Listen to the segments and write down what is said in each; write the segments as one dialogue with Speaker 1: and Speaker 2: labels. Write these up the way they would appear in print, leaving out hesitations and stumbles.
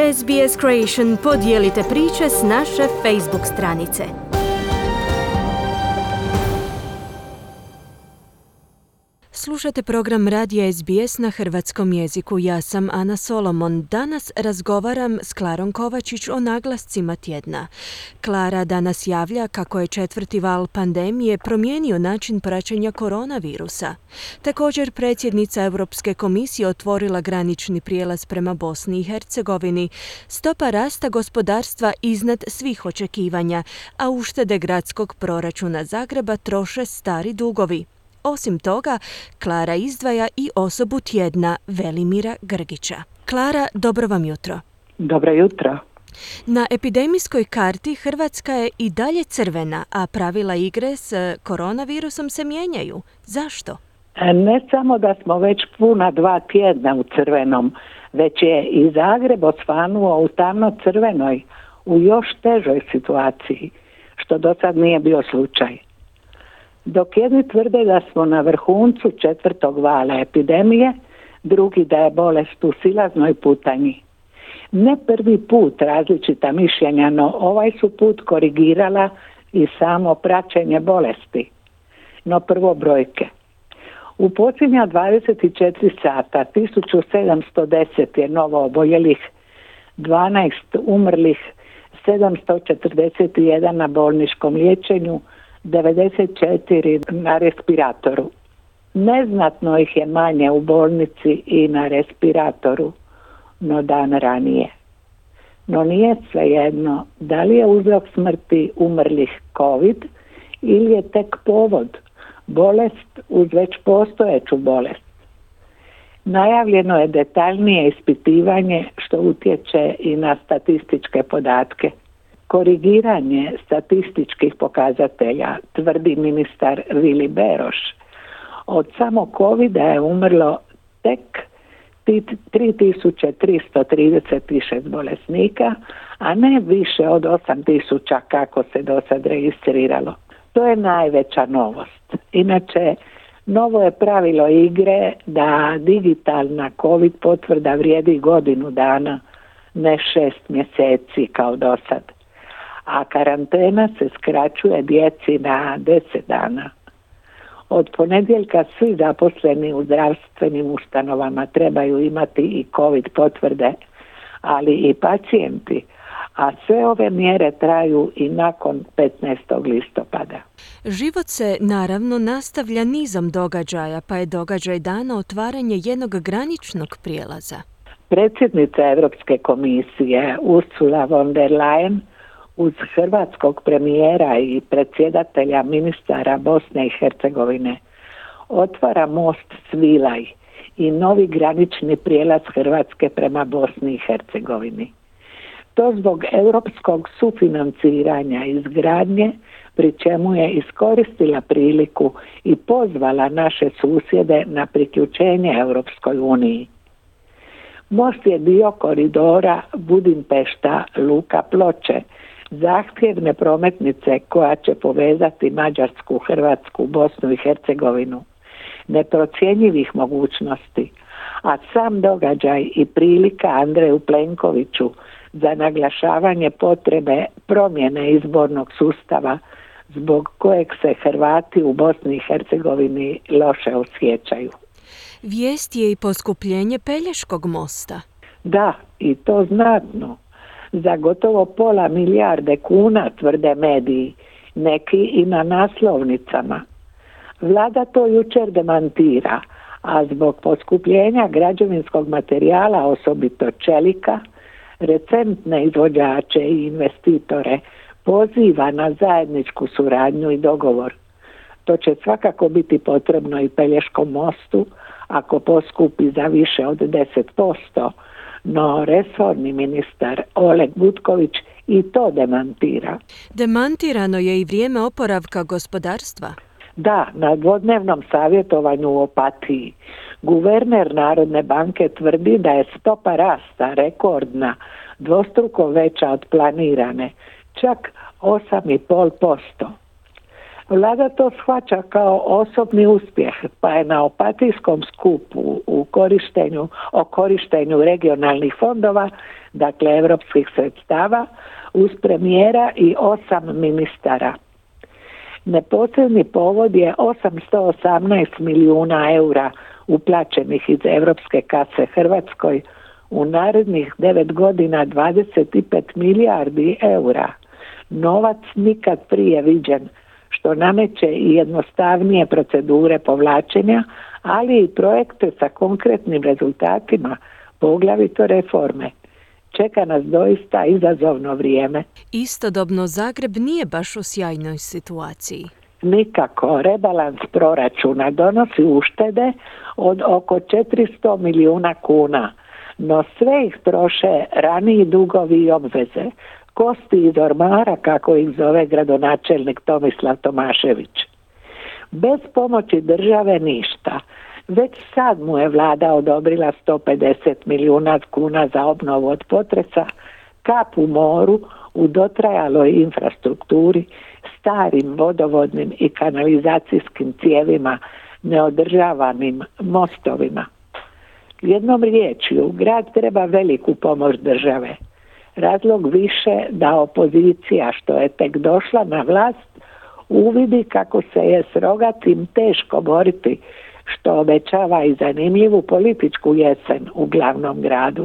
Speaker 1: SBS Creation, podijelite priče s naše Facebook stranice. Slušate program Radija SBS na hrvatskom jeziku. Ja sam Ana Solomon. Danas razgovaram s Klarom Kovačić o naglascima tjedna. Klara danas javlja kako je četvrti val pandemije promijenio način praćenja koronavirusa. Također, predsjednica Europske komisije otvorila granični prijelaz prema Bosni i Hercegovini. Stopa rasta gospodarstva iznad svih očekivanja, a uštede gradskog proračuna Zagreba troše stari dugovi. Osim toga, Klara izdvaja i osobu tjedna, Velimira Grgića. Klara, dobro vam jutro.
Speaker 2: Dobro jutro.
Speaker 1: Na epidemijskoj karti Hrvatska je i dalje crvena, a pravila igre s koronavirusom se mijenjaju. Zašto?
Speaker 2: Ne samo da smo već puna 2 tjedna u crvenom, već je i Zagreb osvanuo u tamno crvenoj, u još težoj situaciji, što do sad nije bio slučaj. Dok jedni tvrde da smo na vrhuncu 4. vala epidemije, drugi da je bolest u silaznoj putanji. Ne prvi put različita mišljenja, no ovaj su put korigirala i samo praćenje bolesti. No prvo brojke. U posljednja 24 sata 1710 je novo oboljelih, 12 umrlih, 741 na bolničkom liječenju, 94 na respiratoru. Neznatno ih je manje u bolnici i na respiratoru no dan ranije. No nije svejedno da li je uzrok smrti umrlih COVID ili je tek povod, bolest uz već postojeću bolest. Najavljeno je detaljnije ispitivanje što utječe i na statističke podatke. Korigiranje statističkih pokazatelja, tvrdi ministar Vili Beroš. Od samo covida je umrlo tek 3336 bolesnika, a ne više od 8000 kako se do sad registriralo. To je najveća novost. Inače, novo je pravilo igre da digitalna COVID potvrda vrijedi godinu dana, ne 6 mjeseci kao do sad. A karantena se skraćuje djeci na 10 dana. Od ponedjeljka svi zaposleni u zdravstvenim ustanovama trebaju imati i COVID potvrde, ali i pacijenti, a sve ove mjere traju i nakon 15. listopada.
Speaker 1: Život se naravno nastavlja nizom događaja, pa je događaj dana otvaranje jednog graničnog prijelaza.
Speaker 2: Predsjednica Europske komisije Ursula von der Leyen uz hrvatskog premijera i predsjedatelja ministara Bosne i Hercegovine otvara most Svilaj i novi granični prijelaz Hrvatske prema Bosni i Hercegovini. To zbog europskog sufinanciranja izgradnje, pri čemu je iskoristila priliku i pozvala naše susjede na priključenje Europskoj uniji. Most je dio koridora Budimpešta-Luka Ploče, zahtjevne prometnice koja će povezati Mađarsku, Hrvatsku, Bosnu i Hercegovinu, neprocjenjivih mogućnosti, a sam događaj i prilika Andreju Plenkoviću za naglašavanje potrebe promjene izbornog sustava zbog kojeg se Hrvati u Bosni i Hercegovini loše osjećaju.
Speaker 1: Vijest je i poskupljenje Pelješkog mosta.
Speaker 2: Da, i to znatno. Za gotovo pola milijarde kuna, tvrde mediji, neki i na naslovnicama. Vlada to jučer demantira, a zbog poskupljenja građevinskog materijala, osobito čelika, recentne izvođače i investitore poziva na zajedničku suradnju i dogovor. To će svakako biti potrebno i Pelješkom mostu ako poskupi za više od 10%, no resorni ministar Oleg Butković i to demantira.
Speaker 1: Demantirano je i vrijeme oporavka gospodarstva.
Speaker 2: Da, na dvodnevnom savjetovanju u Opatiji guverner Narodne banke tvrdi da je stopa rasta rekordna, dvostruko veća od planirane, čak 8,5%. Vlada to shvaća kao osobni uspjeh, pa je na Opatijskom skupu o korištenju regionalnih fondova, dakle europskih sredstava, uz premijera i 8 ministara. Neposredni povod je 818 milijuna eura uplaćenih iz europske kase Hrvatskoj, u narednih 9 godina 25 milijardi eura. Novac nikad prije viđen, što nameće i jednostavnije procedure povlačenja, ali i projekte sa konkretnim rezultatima, poglavito reforme. Čeka nas doista izazovno vrijeme.
Speaker 1: Istodobno Zagreb nije baš u sjajnoj situaciji.
Speaker 2: Nikako, rebalans proračuna donosi uštede od oko 400 milijuna kuna, no sve ih troše raniji dugovi i obveze, kosti iz ormara, kako ih zove gradonačelnik Tomislav Tomašević. Bez pomoći države ništa. Već sad mu je vlada odobrila 150 milijuna kuna za obnovu od potresa, kap u moru u dotrajaloj infrastrukturi, starim vodovodnim i kanalizacijskim cijevima, neodržavanim mostovima. Jednom riječju, grad treba veliku pomoć države. Razlog više da opozicija, što je tek došla na vlast, uvidi kako se je s rogatim teško boriti, što obećava i zanimljivu političku jesen u glavnom gradu.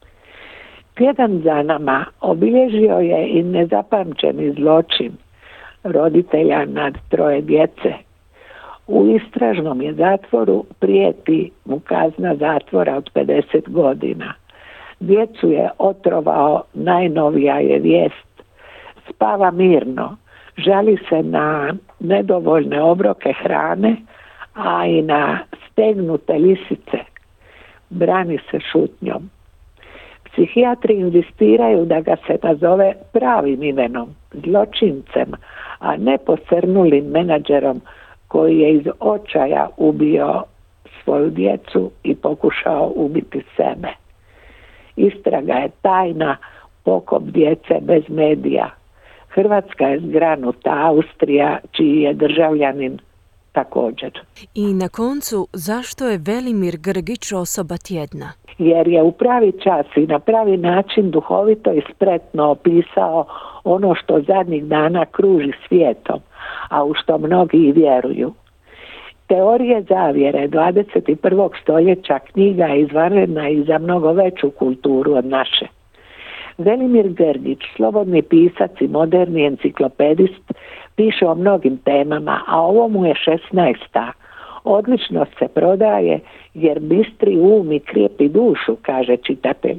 Speaker 2: Tjedan za nama obilježio je i nezapamćeni zločin roditelja nad 3 djece. U istražnom je zatvoru, prijeti mu kazna zatvora od 50 godina. Djecu je otrovao, najnovija je vijest. Spava mirno, žali se na nedovoljne obroke hrane, a i na stegnute lisice. Brani se šutnjom. Psihijatri inzistiraju da ga se nazove pravim imenom, zločincem, a ne posrnulim menadžerom koji je iz očaja ubio svoju djecu i pokušao ubiti sebe. Istraga je tajna, pokop djece bez medija. Hrvatska je zgranuta, Austrija, čiji je državljanin također.
Speaker 1: I na koncu, zašto je Velimir Grgić osoba tjedna?
Speaker 2: Jer je u pravi čas i na pravi način duhovito i spretno opisao ono što zadnjih dana kruži svijetom, a u što mnogi i vjeruju. Teorije zavjere 21. stoljeća knjiga je izvanredna i za mnogo veću kulturu od naše. Velimir Grgić, slobodni pisac i moderni enciklopedist, piše o mnogim temama, a ovo mu je 16. Odlično se prodaje jer bistri um i krijepi dušu, kaže čitatelj.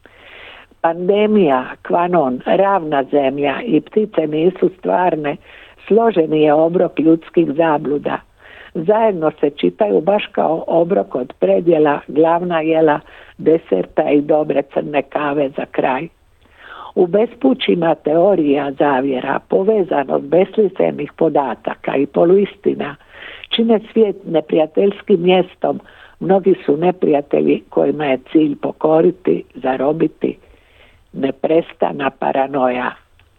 Speaker 2: Pandemija, Kvanon, ravna zemlja i ptice nisu stvarne, složeni je obrok ljudskih zabluda. Zajedno se čitaju baš kao obrok od predjela, glavna jela, deserta i dobre crne kave za kraj. U bespućima teorija zavjera, povezanost besmislenih podataka i poluistina, čine svijet neprijateljskim mjestom. Mnogi su neprijatelji kojima je cilj pokoriti, zarobiti, neprestana paranoja.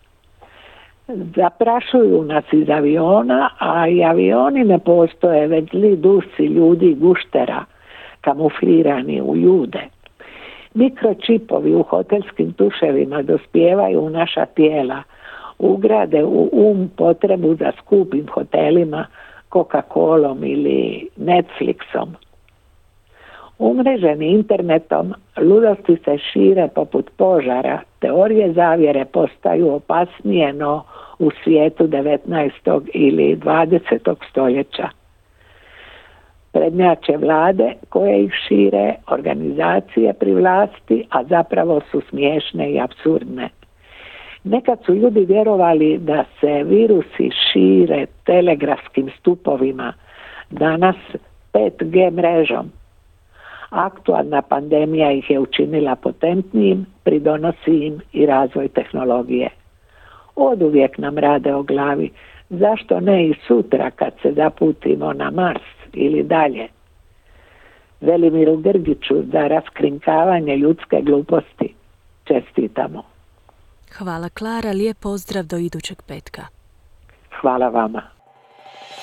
Speaker 2: Zaprašuju nas iz aviona, a i avioni ne postoje, već zli dusi ljudi i guštera, kamuflirani u ljude. Mikročipovi u hotelskim tuševima dospijevaju u naša tijela, ugrade u um potrebu za skupim hotelima, Coca-Colom ili Netflixom. Umreženi internetom, ludosti se šire poput požara, teorije zavjere postaju opasnije no u svijetu 19. ili 20. stoljeća. Prednjače vlade koje ih šire, organizacije pri vlasti, a zapravo su smiješne i apsurdne. Nekad su ljudi vjerovali da se virusi šire telegrafskim stupovima, danas 5G mrežom. Aktualna pandemija ih je učinila potentnijim, pridonosi im i razvoj tehnologije. Oduvijek nam rade o glavi, zašto ne i sutra kad se zaputimo na Mars ili dalje. Velimiru Grgiću za raskrinkavanje ljudske gluposti čestitamo.
Speaker 1: Hvala Klara, lijep pozdrav do idućeg petka.
Speaker 2: Hvala vama.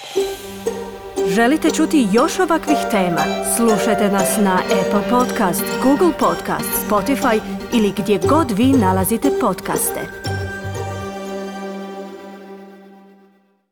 Speaker 1: Želite čuti još ovakvih tema? Slušajte nas na Apple Podcast, Google Podcast, Spotify ili gdje god vi nalazite podcaste.